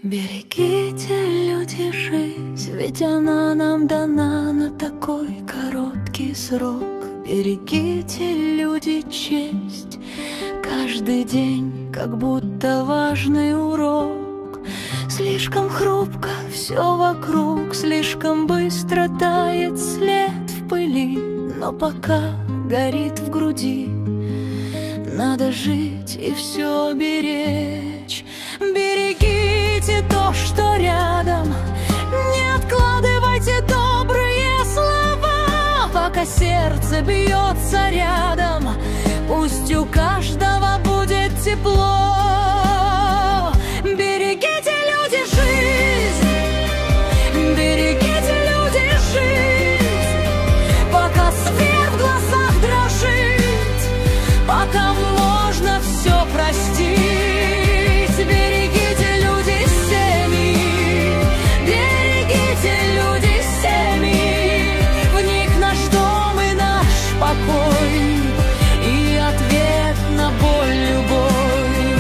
Берегите, люди, жизнь, ведь она нам дана на такой короткий срок. Берегите, люди, честь, каждый день как будто важный урок. Слишком хрупко все вокруг, слишком быстро тает след в пыли. Но пока горит в груди, надо жить и все беречь. Берегите то, что рядом, не откладывайте добрые слова. Пока сердце бьется рядом, пусть у каждого будет тепло. Берегите, люди, жизнь, берегите, люди, жизнь. Пока свет в глазах дрожит, пока можно все простить. Берегите, люди, семьи, берегите, люди, семьи. В них наш дом и наш покой, и ответ на боль, любовь.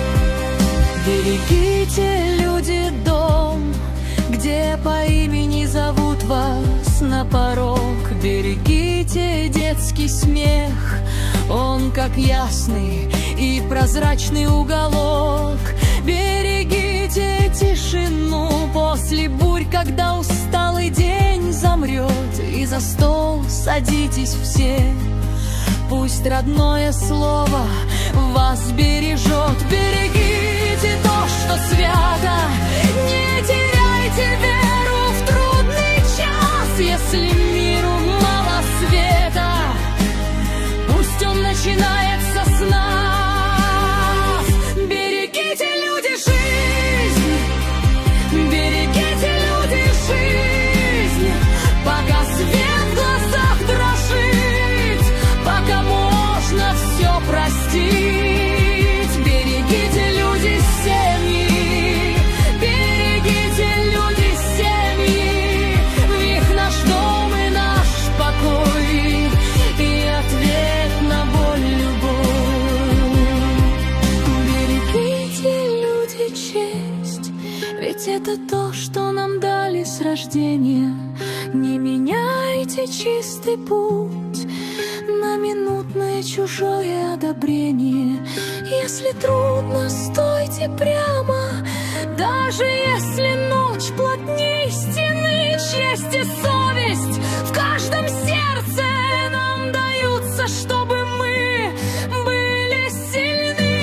Берегите, люди, дом, где по имени зовут вас на порог. Берегите детский смех, он как ясный и прозрачный уголок. Берегите тишину после бурь, когда усталый день замрет, и за стол садитесь все. Пусть родное слово вас бережет. Берегите то, что свято, не теряйте веру в трудный час. Если миру мало света, пусть он начинается с нас. Берегите, люди, жизнь, берегите, люди, жизнь. Пока свет в глазах дрожит, пока можно все простить. Берегите, люди, семьи, берегите, люди, семьи. В них наш дом и наш покой, и ответ на боль, любовь. Берегите, люди, честь, ведь это то, что нам дали с рождения. Не меняйте чистый путь на минутное чужое одобрение. Если трудно, стойте прямо, даже если ночь плотней стены. Честь и совесть в каждом сердце нам даются, чтобы мы были сильны.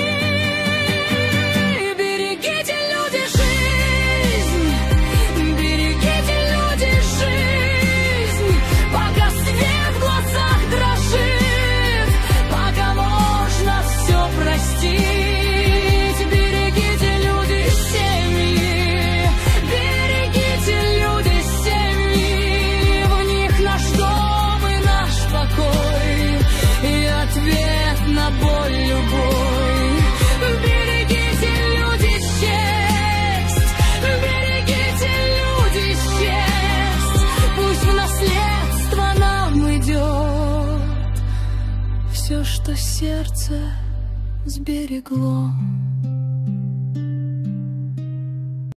Берегите, люди, жизнь, берегите, люди, жизнь. Пока свет в глазах дрожит, пока можно все простить. Берегите, люди, семьи, берегите, люди, семьи. В них наш дом и наш покой, и ответ на боль, любовь. Берегите, люди, честь, берегите, люди, честь. Пусть в наследство нам идет все, что сердце сберегло.